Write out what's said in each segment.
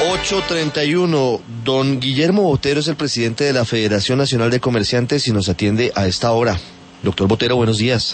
8:31. Don Guillermo Botero es el presidente de la Federación Nacional de Comerciantes y nos atiende a esta hora. Doctor Botero, buenos días.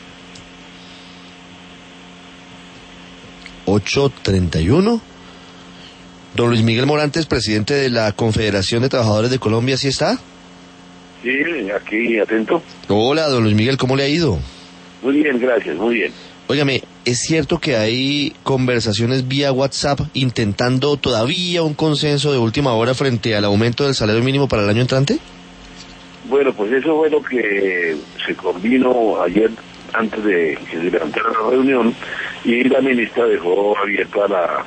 8:31. Don Luis Miguel Morantes, presidente de la Confederación de Trabajadores de Colombia, ¿sí está? Sí, aquí atento. Hola, don Luis Miguel, ¿cómo le ha ido? Muy bien, gracias, muy bien. Óigame, ¿es cierto que hay conversaciones vía WhatsApp intentando todavía un consenso de última hora frente al aumento del salario mínimo para el año entrante? Bueno, pues eso fue lo que se convino ayer antes de que se levantara la reunión, y la ministra dejó abierta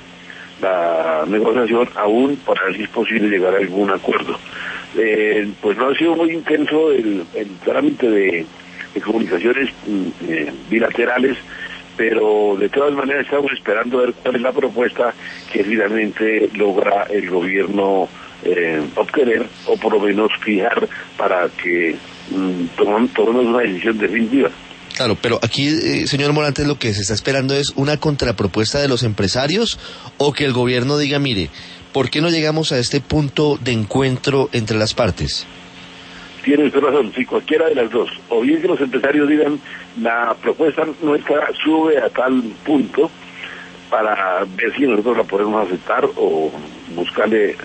la negociación aún para ver si es posible llegar a algún acuerdo. Pues no ha sido muy intenso el trámite de comunicaciones bilaterales, pero de todas maneras estamos esperando a ver cuál es la propuesta que finalmente logra el gobierno obtener, o por lo menos fijar, para que tomemos una decisión definitiva. Claro, pero aquí, señor Morantes, lo que se está esperando es una contrapropuesta de los empresarios, o que el gobierno diga, mire, ¿por qué no llegamos a este punto de encuentro entre las partes? Tienes razón, sí, cualquiera de las dos. O bien que los empresarios digan, la propuesta nuestra sube a tal punto para ver si nosotros la podemos aceptar o buscarle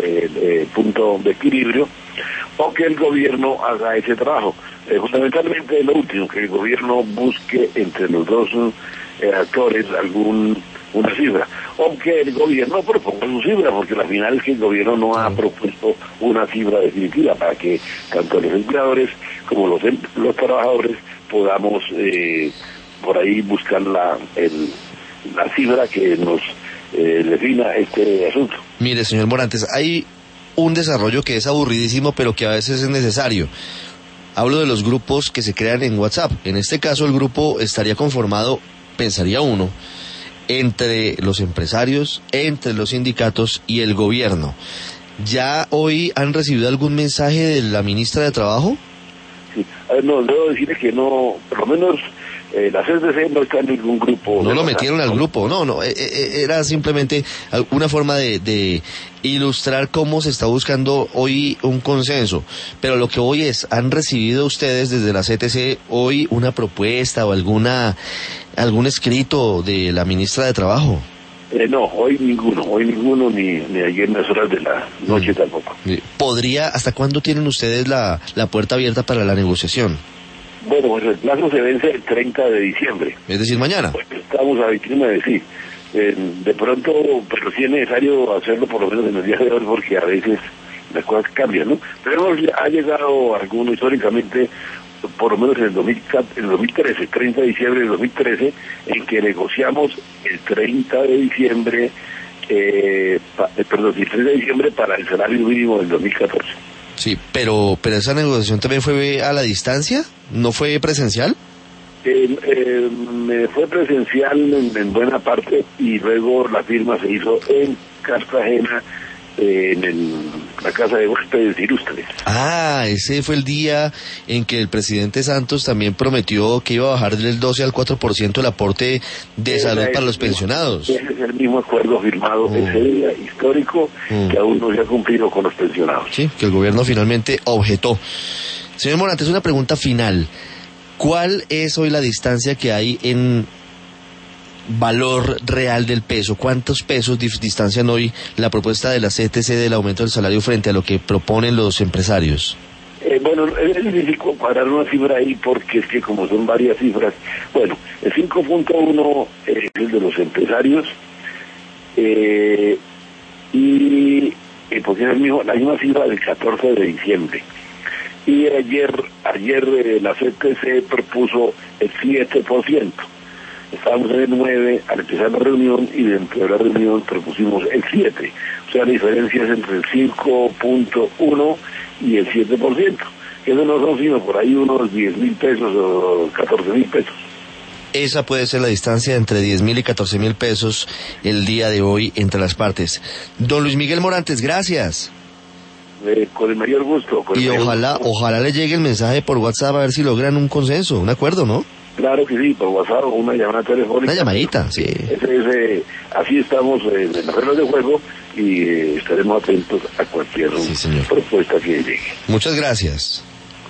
punto de equilibrio, o que el gobierno haga ese trabajo. Fundamentalmente lo último, que el gobierno busque entre los dos actores una cifra, o que el gobierno proponga su cifra, porque al final es que el gobierno no ha propuesto una cifra definitiva para que tanto los empleadores como los trabajadores podamos por ahí buscar la cifra que nos defina este asunto. Mire, señor Morantes, hay un desarrollo que es aburridísimo, pero que a veces es necesario. Hablo de los grupos que se crean en WhatsApp. En este caso, el grupo estaría conformado, pensaría uno, entre los empresarios, entre los sindicatos y el gobierno. ¿Ya hoy han recibido algún mensaje de la ministra de Trabajo? Sí, no, debo decirle que no, por lo menos la CSC no está en ningún grupo. No lo metieron al grupo, no, era simplemente una forma de ilustrar cómo se está buscando hoy un consenso. Pero lo que hoy es, ¿han recibido ustedes desde la CTC hoy una propuesta o algún escrito de la ministra de Trabajo? No, hoy ninguno, ni ayer en las horas de la noche tampoco. ¿Hasta cuándo tienen ustedes la puerta abierta para la negociación? Bueno, pues el plazo se vence el 30 de diciembre. Es decir, mañana. Pues estamos a 29, sí. De pronto, pero sí es necesario hacerlo por lo menos en el día de hoy, porque a veces las cosas cambian, ¿no? Pero ha llegado alguno históricamente, por lo menos en el 2013, 30 de diciembre del 2013, en que negociamos el 30 de diciembre, el 30 de diciembre para el salario mínimo del 2014. Sí, pero esa negociación también fue a la distancia, ¿no fue presencial? Fue presencial en buena parte, y luego la firma se hizo en Cartagena, en la casa de huéspedes ilustres. Ah, ese fue el día en que el presidente Santos también prometió que iba a bajar del 12 al 4% el aporte de salud para los pensionados. Ese es el mismo acuerdo firmado ese día histórico, que aún no se ha cumplido con los pensionados. Sí, que el gobierno finalmente objetó. Señor Morantes, una pregunta final. ¿Cuál es hoy la distancia que hay en valor real del peso? ¿Cuántos pesos distancian hoy la propuesta de la CTC del aumento del salario frente a lo que proponen los empresarios? Bueno, es difícil comparar una cifra ahí, porque es que como son varias cifras. Bueno, el 5.1 es el de los empresarios, y porque es la misma cifra del 14 de diciembre. Y ayer la CTC propuso el 7%. Estábamos en el 9 al empezar la reunión, y dentro de la reunión propusimos el 7. O sea, la diferencia es entre el 5.1 y el 7%. Eso no son sino por ahí unos 10,000 pesos o 14,000 pesos. Esa puede ser la distancia entre 10,000 y 14,000 pesos el día de hoy entre las partes. Don Luis Miguel Morantes, gracias. Con el mayor gusto. Y ojalá le llegue el mensaje por WhatsApp a ver si logran un consenso, un acuerdo, ¿no? Claro que sí, por WhatsApp, una llamada telefónica. Una llamadita, sí. Así estamos en las reglas de juego y estaremos atentos a cualquier propuesta que llegue. Muchas gracias.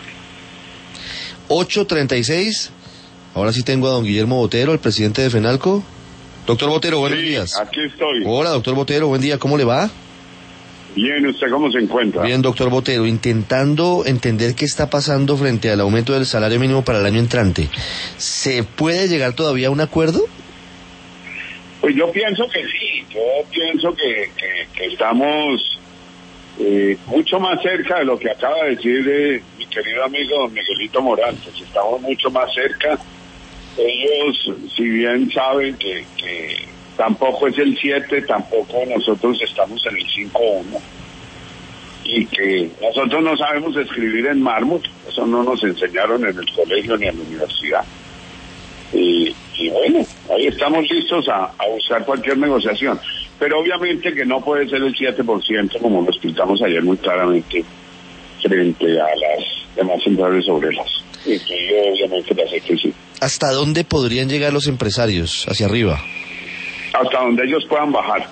8:36. Ahora sí tengo a don Guillermo Botero, el presidente de FENALCO. Doctor Botero, buenos días. Aquí estoy. Hola, doctor Botero, buen día, ¿cómo le va? Bien, ¿usted cómo se encuentra? Bien, doctor Botero, intentando entender qué está pasando frente al aumento del salario mínimo para el año entrante. ¿Se puede llegar todavía a un acuerdo? Pues yo pienso que sí, yo pienso que estamos mucho más cerca de lo que acaba de decir mi querido amigo don Miguelito Morantes, estamos mucho más cerca. Ellos, si bien saben que tampoco es el 7, tampoco nosotros estamos en el 5-1, y que nosotros no sabemos escribir en mármol, eso no nos enseñaron en el colegio ni en la universidad. Y bueno, ahí estamos listos a buscar cualquier negociación, pero obviamente que no puede ser el 7%, como lo explicamos ayer muy claramente, frente a las demás centrales obreras. Y que yo obviamente la sé que sí. ¿Hasta dónde podrían llegar los empresarios? ¿Hacia arriba? Hasta donde ellos puedan bajar.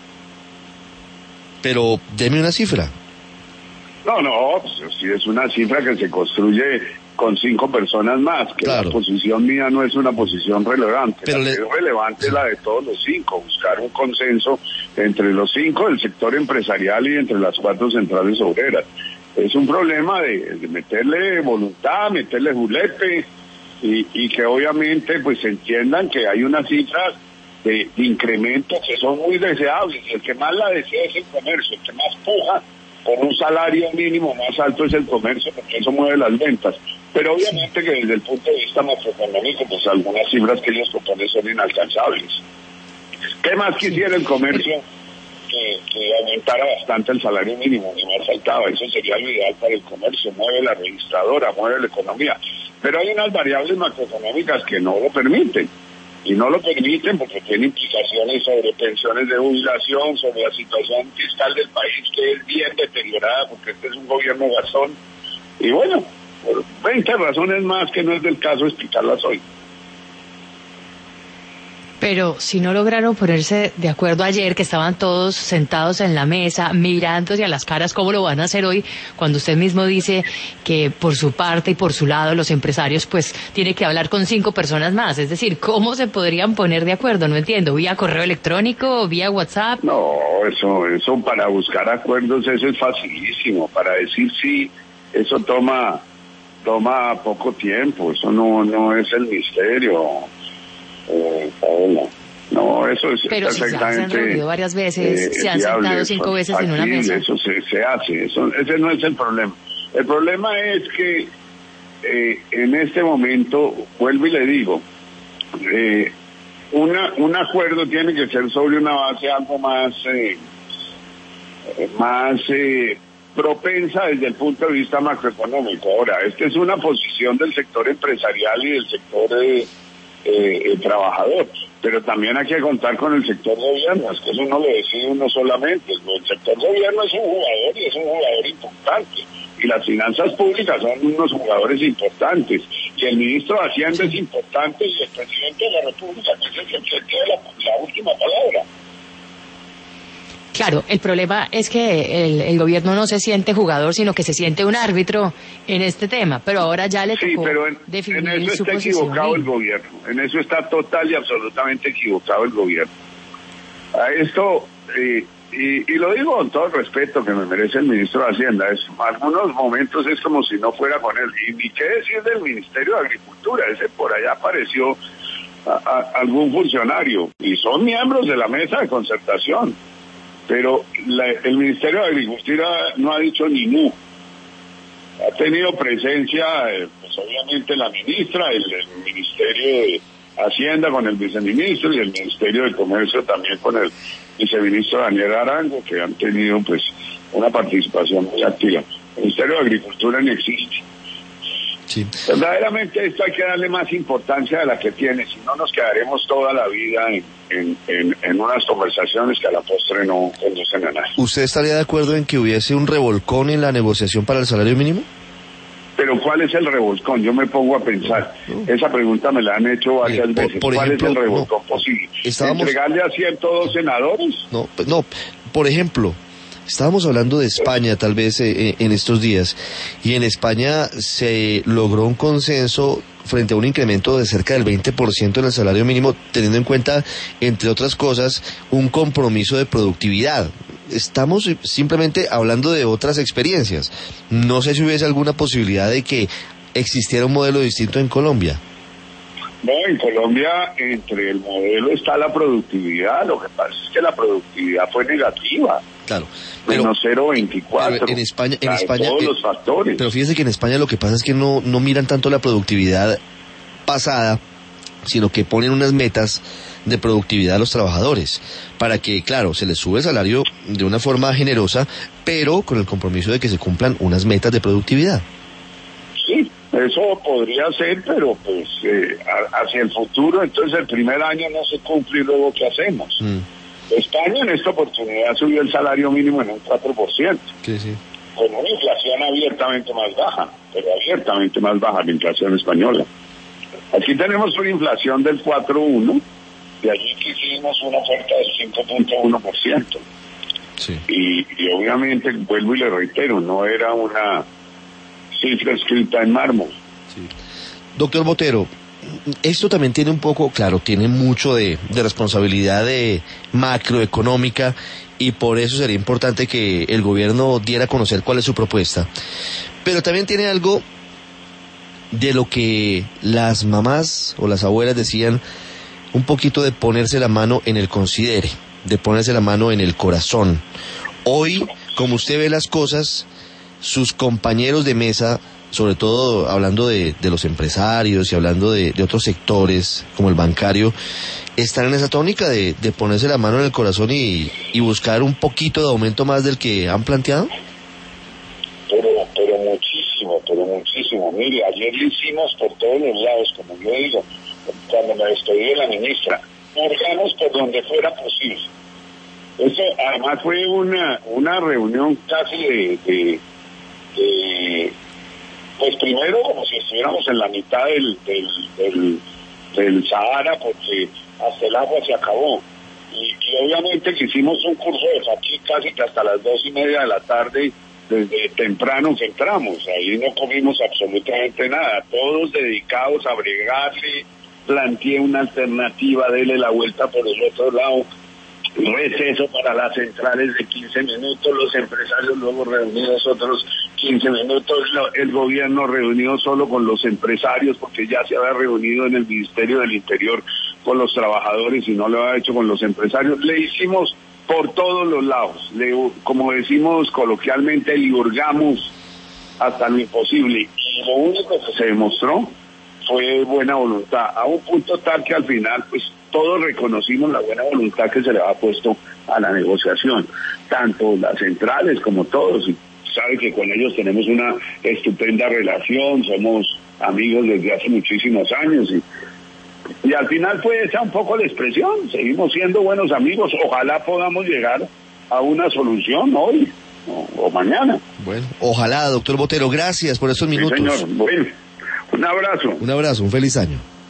Pero deme una cifra. No, pues, si es una cifra que se construye con 5 personas más, que claro. La posición mía no es una posición relevante, pero la que es relevante es la de todos los 5, buscar un consenso entre los 5 del sector empresarial y entre las 4 centrales obreras. Es un problema de meterle voluntad, meterle julepe, y que obviamente pues entiendan que hay unas cifras de incrementos que son muy deseables. El que más la desea es el comercio, el que más puja por un salario mínimo más alto es el comercio, porque eso mueve las ventas. Pero obviamente que desde el punto de vista macroeconómico, pues algunas cifras que ellos proponen son inalcanzables. ¿Qué más quisiera el comercio? Que aumentara bastante el salario mínimo, ni más faltaba. Eso sería lo ideal para el comercio, mueve la registradora, mueve la economía. Pero hay unas variables macroeconómicas que no lo permiten. Y no lo permiten porque tiene implicaciones sobre pensiones de jubilación, sobre la situación fiscal del país, que es bien deteriorada porque este es un gobierno gastón. Y bueno, por 20 razones más que no es del caso explicarlas hoy. Pero si no lograron ponerse de acuerdo ayer, que estaban todos sentados en la mesa, mirándose a las caras, ¿cómo lo van a hacer hoy? Cuando usted mismo dice que por su parte y por su lado los empresarios pues tiene que hablar con 5 personas más. Es decir, ¿cómo se podrían poner de acuerdo? No entiendo. ¿Vía correo electrónico? ¿Vía WhatsApp? No, eso para buscar acuerdos, eso es facilísimo. Para decir sí, eso toma poco tiempo. Eso no es el misterio. No, eso es pero perfectamente. Pero si se han reunido varias veces, se han sentado 5 veces en una mesa. Eso se hace, ese no es el problema. El problema es que en este momento, vuelvo y le digo, un acuerdo tiene que ser sobre una base algo más propensa desde el punto de vista macroeconómico. Ahora, esta es una posición del sector empresarial y del sector trabajador, pero también hay que contar con el sector gobierno, es que eso no lo decide uno solamente. El sector gobierno es un jugador y es un jugador importante, y las finanzas públicas son unos jugadores importantes, y el ministro de Hacienda es importante, y el presidente de la República pues es el que tiene la última palabra. Claro, el problema es que el gobierno no se siente jugador, sino que se siente un árbitro en este tema, pero ahora ya le tocó definir en eso su está posición. Equivocado el gobierno, en eso está total y absolutamente equivocado el gobierno. A esto, y lo digo con todo el respeto que me merece el ministro de Hacienda, algunos momentos es como si no fuera con él, y ni qué decir del Ministerio de Agricultura, ese por allá apareció algún funcionario, y son miembros de la mesa de concertación. Pero el Ministerio de Agricultura no ha dicho ni mu. Ha tenido presencia, pues obviamente la ministra, el Ministerio de Hacienda con el viceministro y el Ministerio de Comercio también con el viceministro Daniel Arango, que han tenido pues una participación muy activa. El Ministerio de Agricultura no existe. Sí. Verdaderamente esto hay que darle más importancia de la que tiene, si no nos quedaremos toda la vida en unas conversaciones que a la postre no conducen a nada. ¿Usted estaría de acuerdo en que hubiese un revolcón en la negociación para el salario mínimo? Pero ¿cuál es el revolcón? Yo me pongo a pensar. Esa pregunta me la han hecho varias veces. ¿Cuál es el revolcón posible? ¿Entregarle a 102 senadores? No, por ejemplo, estábamos hablando de España tal vez en estos días, y en España se logró un consenso frente a un incremento de cerca del 20% en el salario mínimo, teniendo en cuenta, entre otras cosas, un compromiso de productividad. Estamos simplemente hablando de otras experiencias. No sé si hubiese alguna posibilidad de que existiera un modelo distinto en Colombia. No, en Colombia entre el modelo está la productividad. Lo que pasa es que la productividad fue negativa. Claro. Menos 0,24. En España, todos los factores. Pero fíjese que en España lo que pasa es que no miran tanto la productividad pasada, sino que ponen unas metas de productividad a los trabajadores, para que, claro, se les sube el salario de una forma generosa, pero con el compromiso de que se cumplan unas metas de productividad. Sí, eso podría ser, pero pues hacia el futuro, entonces el primer año no se cumple y luego ¿qué hacemos? España en esta oportunidad subió el salario mínimo en un 4%. Sí. Con una inflación abiertamente más baja, pero abiertamente más baja la inflación española. Aquí tenemos una inflación del 4,1%, y allí hicimos una oferta del 5,1%. Sí. Y obviamente, vuelvo y le reitero, no era una cifra escrita en mármol. Sí. Doctor Botero, esto también tiene un poco, claro, tiene mucho de responsabilidad de macroeconómica, y por eso sería importante que el gobierno diera a conocer cuál es su propuesta. Pero también tiene algo de lo que las mamás o las abuelas decían, un poquito de ponerse la mano en el considere, de ponerse la mano en el corazón. Hoy, como usted ve las cosas, sus compañeros de mesa, sobre todo hablando de los empresarios y hablando de otros sectores como el bancario, están en esa tónica de ponerse la mano en el corazón y buscar un poquito de aumento más del que han planteado. Pero muchísimo. Mire, ayer lo hicimos por todos los lados, como yo digo, cuando me despedí de la ministra, orgamos por donde fuera posible. Eso además fue una reunión casi pues primero como si estuviéramos en la mitad del Sahara, porque hasta el agua se acabó. Y obviamente que hicimos un curso de faqih casi que hasta las 2:30 de la tarde, desde temprano que entramos. Ahí no comimos absolutamente nada, todos dedicados a bregarse. Planteé una alternativa, dele la vuelta por el otro lado, receso para las centrales de 15 minutos, los empresarios luego reunidos otros 15 minutos, el gobierno reunido solo con los empresarios porque ya se había reunido en el Ministerio del Interior con los trabajadores y no lo había hecho con los empresarios. Le hicimos por todos los lados, como decimos coloquialmente, le hurgamos hasta lo imposible, y lo único que se demostró fue buena voluntad, a un punto tal que al final pues todos reconocimos la buena voluntad que se le había puesto a la negociación, tanto las centrales como todos, y sabe que con ellos tenemos una estupenda relación, somos amigos desde hace muchísimos años, y al final fue esa un poco la expresión, seguimos siendo buenos amigos, ojalá podamos llegar a una solución hoy o mañana. Bueno, ojalá, doctor Botero, gracias por estos minutos. Sí, señor, bueno, un abrazo. Un abrazo, un feliz año.